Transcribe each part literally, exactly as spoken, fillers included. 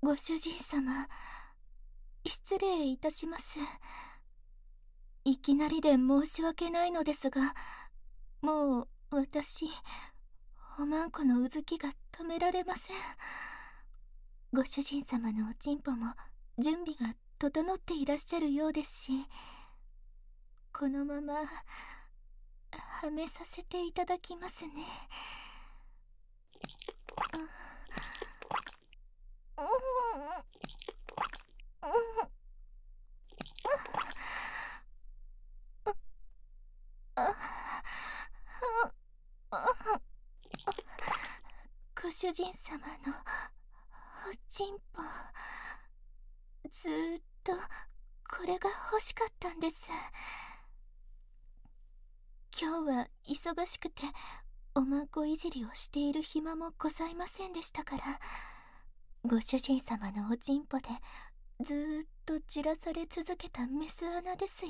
ご主人様、失礼いたします。いきなりで申し訳ないのですが、もう私、おまんこのうずきが止められません。ご主人様のおちんぽも準備が整っていらっしゃるようですし、このままはめさせていただきますね。うんうんご主人様のおちんぽ、ずーっとこれが欲しかったんです。今日は忙しくておまんこいじりをしている暇もございませんでしたから、ご主人様のおちんぽでずーっとじらされ続けたメス穴ですよ。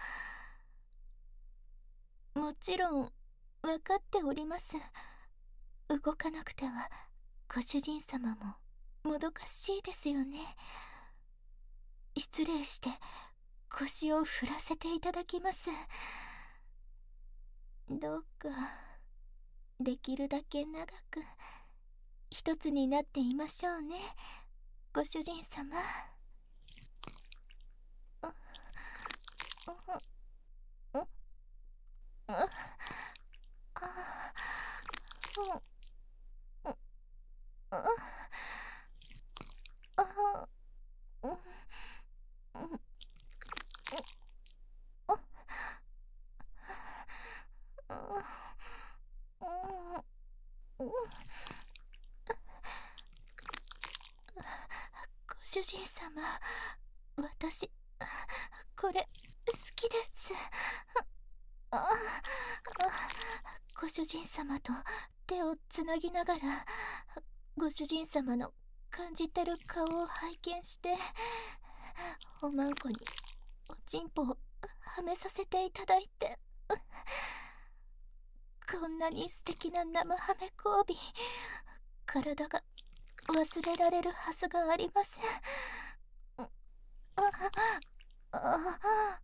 もちろん分かっております。動かなくてはご主人様ももどかしいですよね。失礼して腰を振らせていただきます。どうかできるだけ長く一つになっていましょうね、ご主人様。ご主人様、私これ好きです。ああ、ご主人様と手をつなぎながらご主人様の感じてる顔を拝見して、おまんこにおちんぽをはめさせていただいて、こんなに素敵な生ハメ交尾、体が忘れられるはずがありません。あああ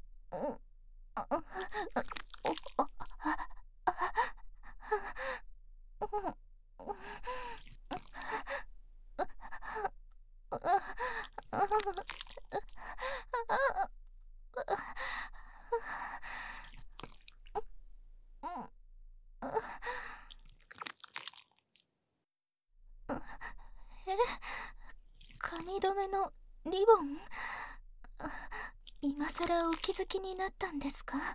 え、髪留めのリボン、今さらお気づきになったんですか？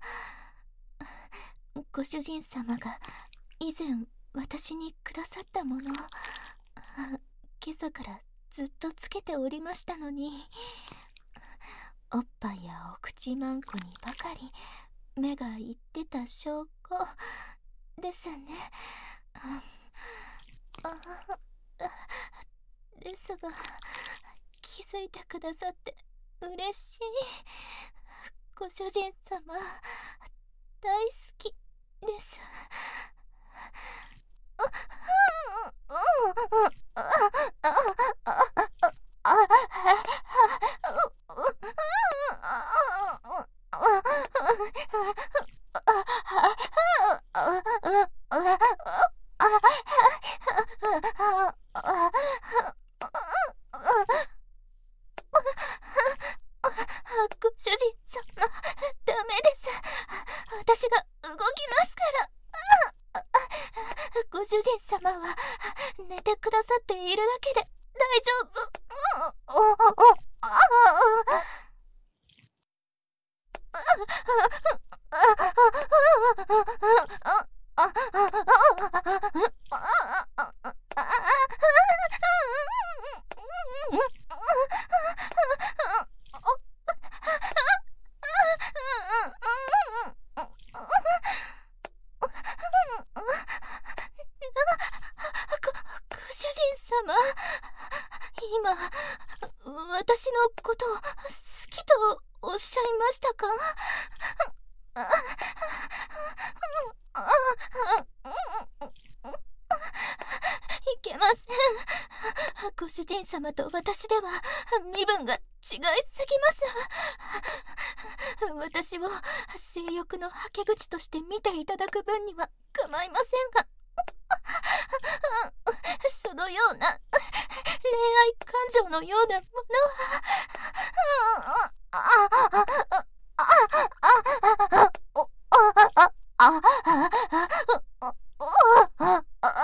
ご主人様が以前私にくださったもの、今朝からずっとつけておりましたのに、おっぱいやお口まんこにばかり目がいってた証拠ですね。あですが、気づいてくださって嬉しい。ご主人様、大好きです。ご主人様、ダメです。私が動きますから。ご主人様は寝てくださっているだけで大丈夫。ご主人様、今私のことを好きとおっしゃいましたか？いけません。 ご主人様と私では身分が違いすぎます。私を性欲のはけ口として見ていただく分には構いませんが、そのような恋愛感情のようなものは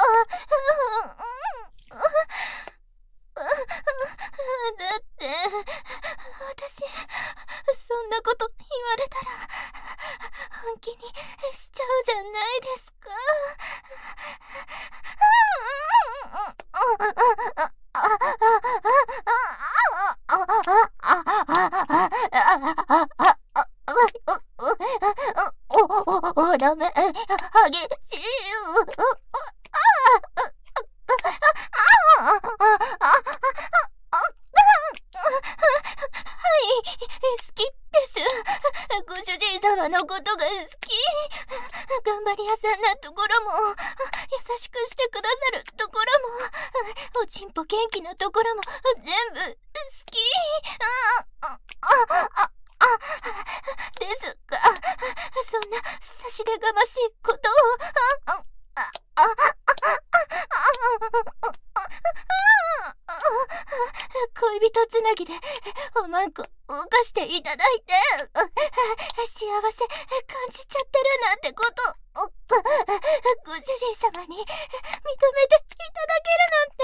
だって私そんなこと言われたら本気にしちゃうじゃないですか。おだめ激しい。好きです。ご主人様のことが好き。頑張り屋さんなところも、優しくしてくださるところも、おちんぽ元気なところも全部好きですが、そんな差し出がましいことを恋人つなぎでおまんこ動かしていただいて幸せ感じちゃってるなんてことご主人様に認めていただけるなんて。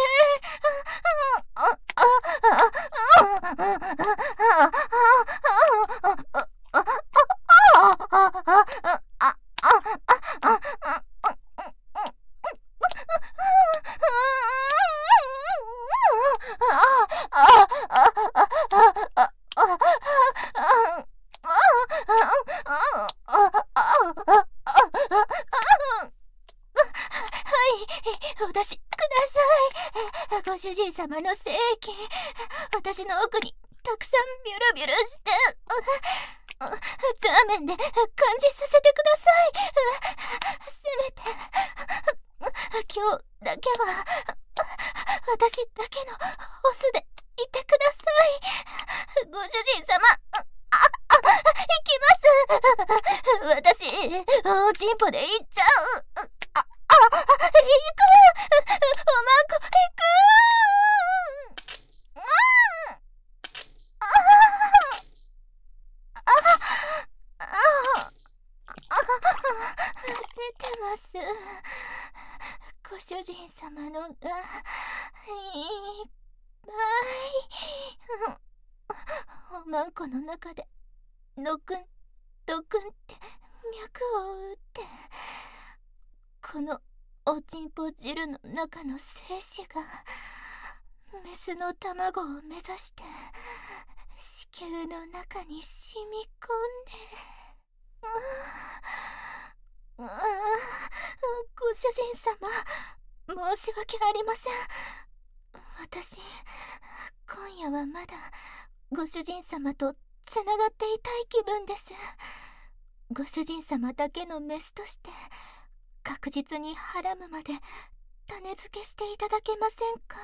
お出しください。ご主人様の精液、私の奥にたくさんビュルビュルしてザーメンで感じさせてください。せめて今日だけは私だけのオスでいてください。ご主人様、あ、あ、行きます。私おちんぽで行っちゃう。あ、あ、行く。おまんこ行く。出てます。ご主人様のがいっぱい。おまんこの中でドクンドクンって脈を打って、このおちんぽ汁の中の精子がメスの卵を目指して子宮の中に染み込んで、ううご主人様、申し訳ありません。私今夜はまだご主人様とつながっていたい気分です。ご主人様だけのメスとして確実にハラムまで種付けしていただけませんか？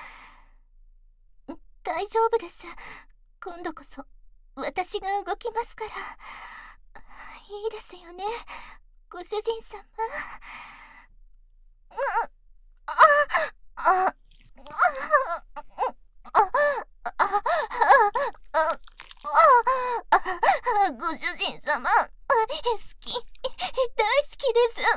大丈夫です。今度こそ私が動きますから。いいですよね、ご主人様。あああご主人様、好き、大好きです。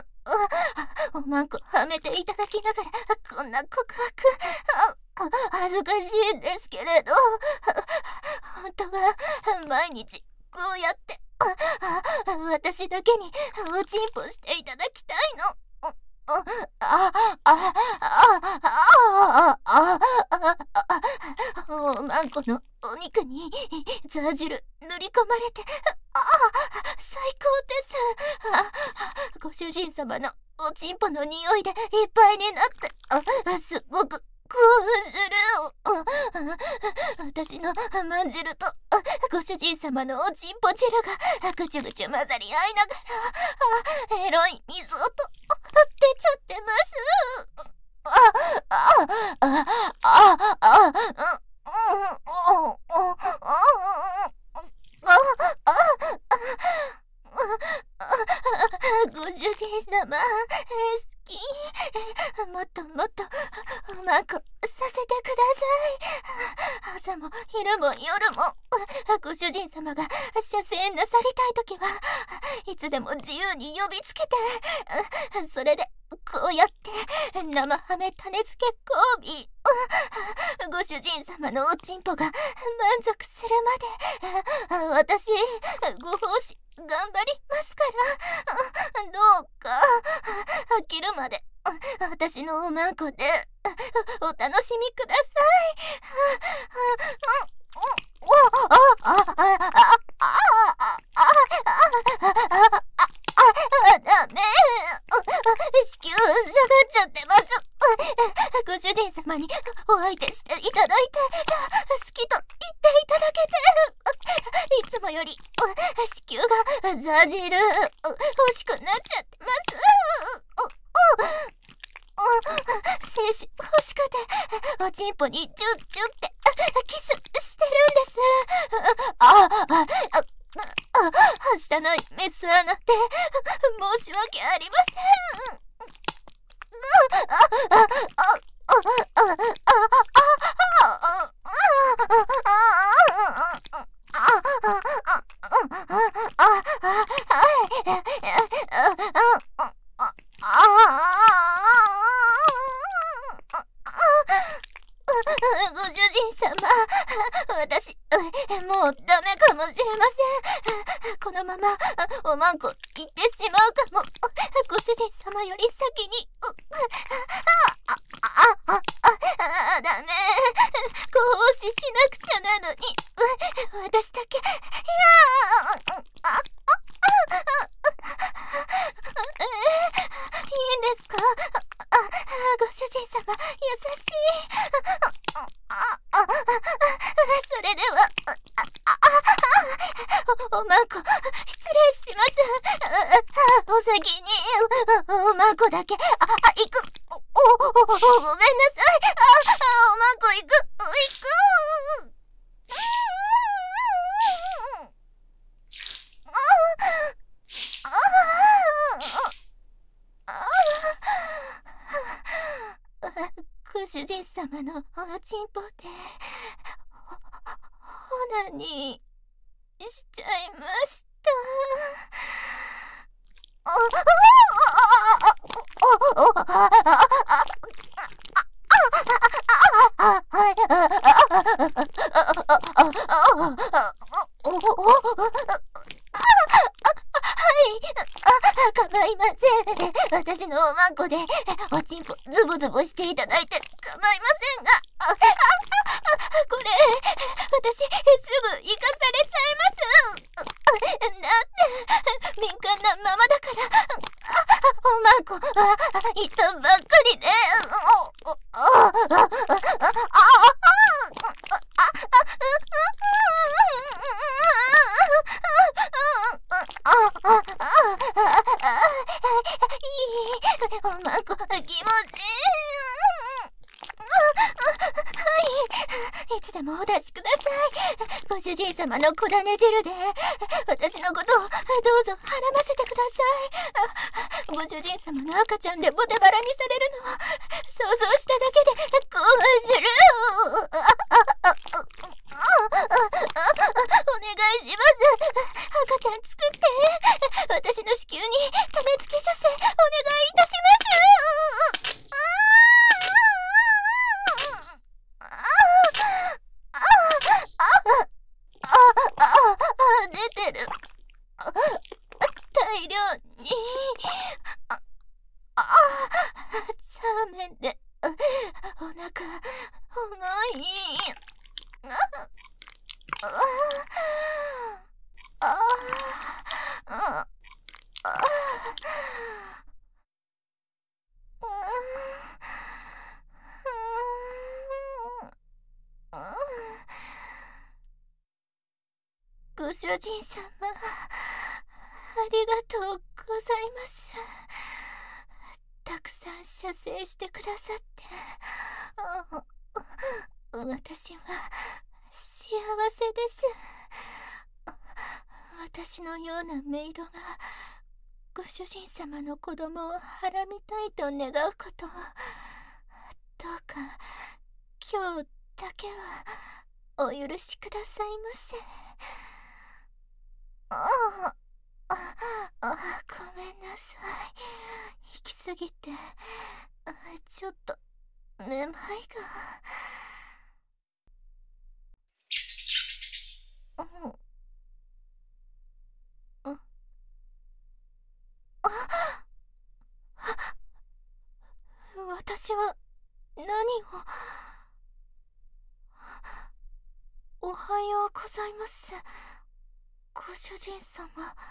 おまんこはめていただきながらこんな告白、恥ずかしいんですけれど、本当は毎日こうやって私だけにおちんぽしていただきたいの。あああああおまんこのお肉にザー汁塗り込まれて、ああ最高です。ご主人様のおちんぽの匂いでいっぱいになってすごく興奮する。私のまんじるとご主人様のおちんぽ汁がぐちゅぐちゅ混ざり合いながらエロい水音出ちゃってます。あああああさせてください。朝も昼も夜もご主人様が射精なさりたいときはいつでも自由に呼びつけて、それでこうやって生ハメ種付け交尾、ご主人様のおちんぽが満足するまで私ご奉仕頑張りますから、どうか飽きるまで私のおまんこでお楽しみください。ダメ、子宮下がっちゃってます。ご主人様にお相手していただいて好きと言っていただけて、いつもより子宮がザジル欲しくなっちゃってます。精子欲しくておちんぽにチュッチュってキスしてるんです。ああああ下のメス穴って申し訳ありません。ご主人様、私もうダメかもしれません。このままおまんこ行ってしまうかも。ご主人様より先に。ダメ、ご奉仕しなくちゃなのに私だけ。いやいいんですか？ご主人様優しい。それではお、おまんこ失礼します。お先におまんこだけ。あ、行く。お、お、ごめんなさい。あ、おまんこ行く行く。ご主人様のおちんぽでオナニーしちゃいました。構いません。私のおまんこでおちんぽズボズボしていただいて構いませんが、これ私すぐ行かされちゃいます。だって敏感なままだから。おまんこいたばっかりで。おまんこ気持ちいい。はい、いつでもお出しください。ご主人様のこだね汁で私のことをどうぞはらませてください。ご主人様の赤ちゃんでボテバラにされるのを想像しただけで興奮する。お願いします。赤ちゃん作って。私の子宮に種付け射精お願いいたします。出てる。大量に。冷めてお腹重い。ああご主人様、ありがとうございます。たくさん射精してくださって私は幸せです。私のようなメイドがご主人様の子供をはらみたいと願うことをどうかけはお許しくださいませ。ああ、ああ、ごめんなさい。行き過ぎて、あちょっとめまいが。うん。あ、あ、私は何を。おはようございます、ご主人様。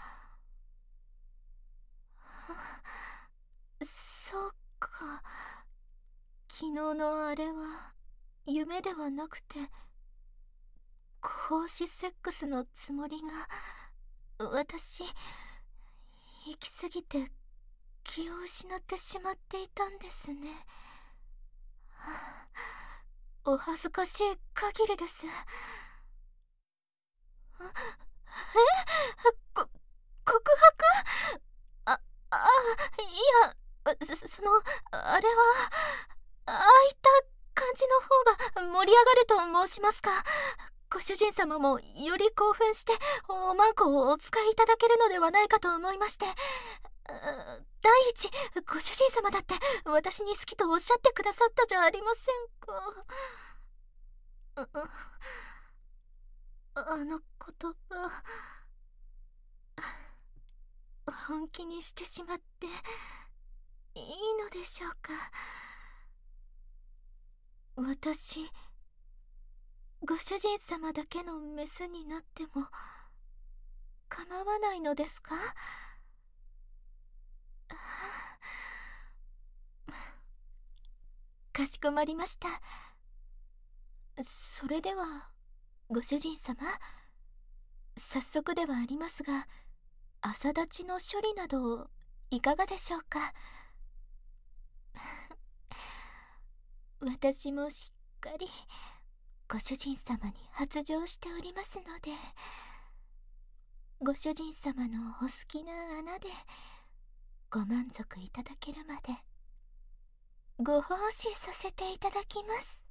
そうか、昨日のあれは夢ではなくて孔子セックスのつもりが、私行き過ぎて気を失ってしまっていたんですね。お恥ずかしい限りです。え、こ告白。ああいや、そそのあれは、ああいった感じの方が盛り上がると申しますか。ご主人様もより興奮しておまんこをお使いいただけるのではないかと思いまして。第一、ご主人様だって私に好きとおっしゃってくださったじゃありませんか。あの言葉、本気にしてしまっていいのでしょうか。私、ご主人様だけのメスになっても構わないのですか。かしこまりました。それではご主人様、早速ではありますが、朝立ちの処理などいかがでしょうか。私もしっかりご主人様に発情しておりますので、ご主人様のお好きな穴でご満足いただけるまでご奉仕させていただきます。